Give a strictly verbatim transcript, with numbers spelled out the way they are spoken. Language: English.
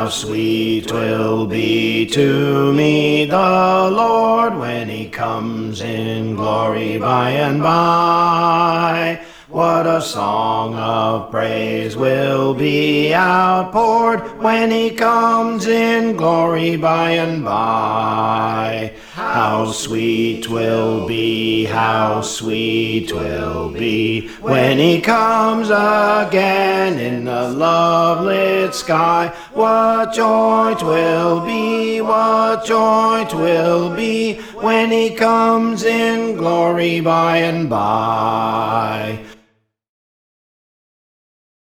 How sweet 'twill be to me the Lord when he comes in glory by and by. What a song of praise will be outpoured when he comes in glory by and by. How sweet 'twill be, how sweet 'twill be when he comes again in the love-lit sky. What joy 'twill be, what joy 'twill be when he comes in glory by and by.